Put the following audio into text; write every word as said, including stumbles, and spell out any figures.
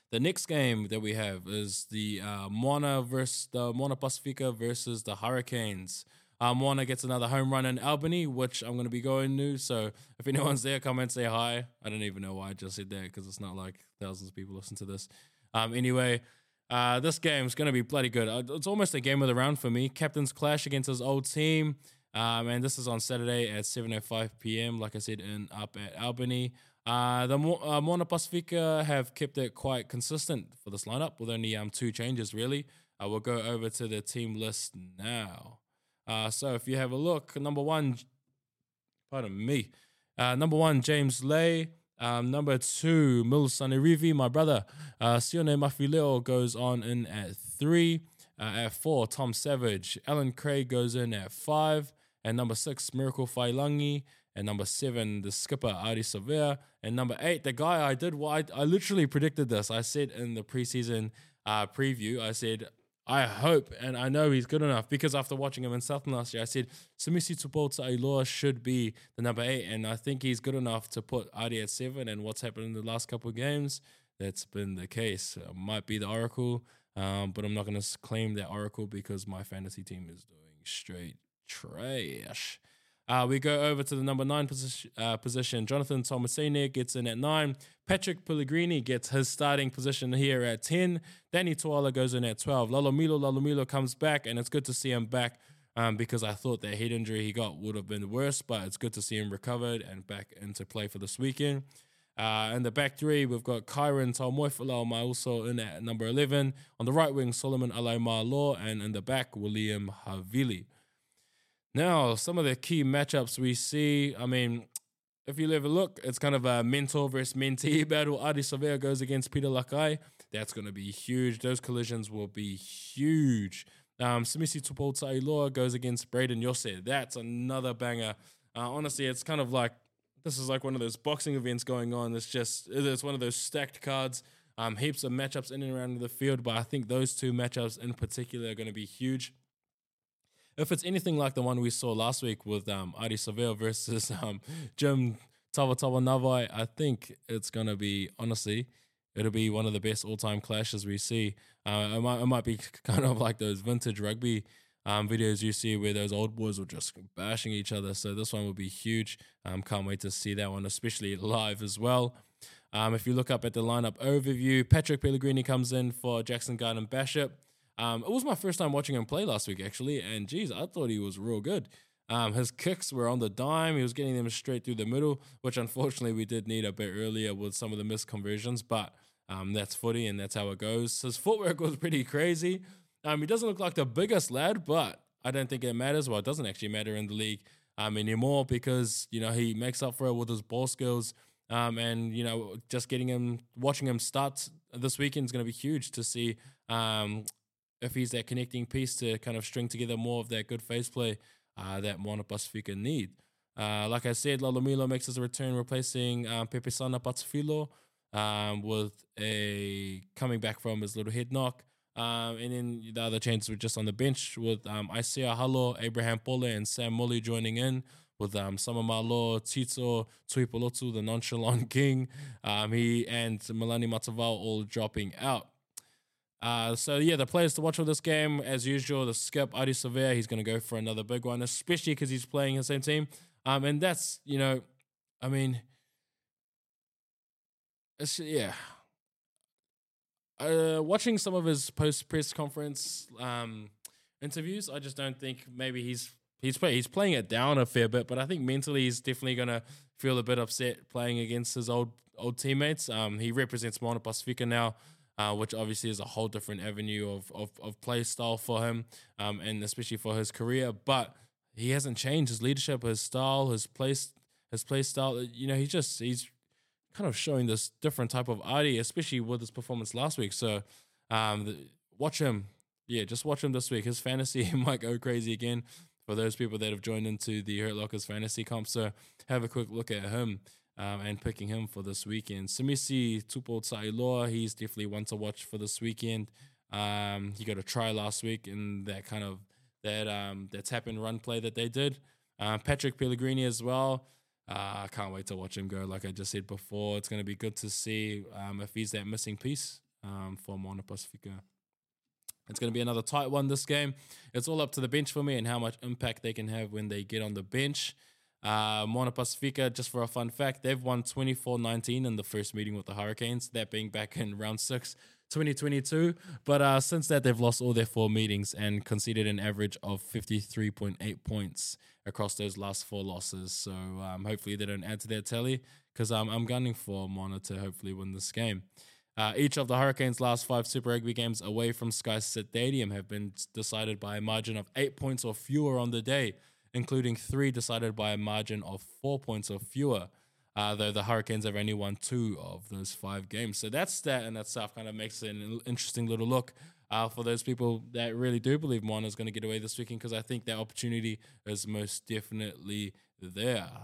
the next game that we have is the uh, Moana versus the Moana Pacifica versus the Hurricanes. Uh, Moana gets another home run in Albany, which I'm going to be going to. So if anyone's there, come and say hi. I don't even know why I just said that because it's not like thousands of people listen to this. Um, anyway, uh, this game's going to be bloody good. Uh, It's almost a game of the round for me. Captain's clash against his old team. Um, and this is on Saturday at seven oh five p.m., like I said, in up at Albany. Uh, the Mo- uh, Moana Pacifica have kept it quite consistent for this lineup with only um, two changes, really. Uh, we'll go over to the team list now. Uh, so if you have a look, number one, pardon me, uh, number one, James Lay. Um, number two, Mil Sanerivi, my brother. Uh, Sione Mafileo goes on in at three. Uh, at four, Tom Savage. Alan Craig goes in at five. And number six, Miracle Failangi. And number seven, the skipper, Ari Savea. And number eight, the guy I did, I, I literally predicted this. I said in the preseason uh, preview, I said, I hope and I know he's good enough because after watching him in Southland last year, I said Sumisi Tupolta Ailoa should be the number eight, and I think he's good enough to put Adi at seven. And what's happened in the last couple of games, that's been the case. It might be the Oracle, um, but I'm not going to claim that Oracle because my fantasy team is doing straight trash. Uh, we go over to the number nine position. Uh, position. Jonathan Tomasene gets in at nine. Patrick Pellegrini gets his starting position here at ten. Danny Tuala goes in at twelve. Lalomilo Lalomilo comes back, and it's good to see him back um, because I thought that head injury he got would have been worse, but it's good to see him recovered and back into play for this weekend. Uh, in the back three, we've got Kyron Talmoifalauma also in at number eleven. On the right wing, Solomon Alaimalo, and in the back, William Havili. Now, some of the key matchups we see, I mean, if you have a look, it's kind of a mentor versus mentee battle. Adi Savea goes against Peter Lakai. That's going to be huge. Those collisions will be huge. Um, Sumisi Tupolta Iloa goes against Braden Yose. That's another banger. Uh, honestly, it's kind of like, this is like one of those boxing events going on. It's just, it's one of those stacked cards. Um, heaps of matchups in and around the field, but I think those two matchups in particular are going to be huge. If it's anything like the one we saw last week with um, Adi Savea versus um, Jim Tawatawa Navai, I think it's going to be, honestly, it'll be one of the best all-time clashes we see. Uh, it, might, it might be kind of like those vintage rugby um, videos you see where those old boys were just bashing each other. So this one will be huge. Um, can't wait to see that one, especially live as well. Um, if you look up at the lineup overview, Patrick Pellegrini comes in for Jackson Garden Bishop. Um, it was my first time watching him play last week, actually, and geez, I thought he was real good. Um, his kicks were on the dime. He was getting them straight through the middle, which unfortunately we did need a bit earlier with some of the missed conversions, but um, that's footy and that's how it goes. His footwork was pretty crazy. Um, he doesn't look like the biggest lad, but I don't think it matters. Well, it doesn't actually matter in the league um, anymore because, you know, he makes up for it with his ball skills. Um, and, you know, just getting him, watching him start this weekend is going to be huge to see um, if he's that connecting piece to kind of string together more of that good face play uh, that Moana Pacifica need. Uh, like I said, Lalomilo makes his return, replacing um, Pepe Sana Patsufilo um, with a coming back from his little head knock. Um, and then the other changes were just on the bench with um, Isaiah Halo, Abraham Pole, and Sam Molly joining in with um, Samamalo, Tito, Tuipolotu, the nonchalant king, um, he and Milani Matavao all dropping out. Uh, so, yeah, the players to watch for this game, as usual, the skip, Adi Savea, he's going to go for another big one, especially because he's playing his same team. Um, and that's, you know, I mean, it's, yeah. Uh, watching some of his post-press conference um, interviews, I just don't think maybe he's he's play, he's playing it down a fair bit, but I think mentally he's definitely going to feel a bit upset playing against his old old teammates. Um, he represents Moana Pacifica now, Uh, which obviously is a whole different avenue of of, of play style for him, um, and especially for his career. But he hasn't changed his leadership, his style, his play, his play style. You know, he just he's kind of showing this different type of Adi, especially with his performance last week. So, um, the, watch him. Yeah, just watch him this week. His fantasy might go crazy again for those people that have joined into the Hurt Lockers fantasy comp. So, have a quick look at him. Um, and picking him for this weekend. Sumisi Tupolta Iloa, he's definitely one to watch for this weekend. Um, he got a try last week in that kind of that um, that tap and run play that they did. Um, Patrick Pellegrini as well. Uh, I can't wait to watch him go. Like I just said before, it's going to be good to see um, if he's that missing piece um, for Moana Pacifica. It's going to be another tight one this game. It's all up to the bench for me and how much impact they can have when they get on the bench. Uh, Moana Pacifica, just for a fun fact, they've won twenty-four nineteen in the first meeting with the Hurricanes, that being back in round six, twenty twenty-two. But uh, since that, they've lost all their four meetings and conceded an average of fifty-three point eight points across those last four losses. So um, hopefully they don't add to their tally, because um, I'm gunning for Moana to hopefully win this game. Uh, each of the Hurricanes' last five Super Rugby games away from Sky Stadium have been decided by a margin of eight points or fewer on the day, including three decided by a margin of four points or fewer, uh, though the Hurricanes have only won two of those five games. So that stat in itself kind of makes it an interesting little look uh, for those people that really do believe Moana is going to get away this weekend, because I think that opportunity is most definitely there.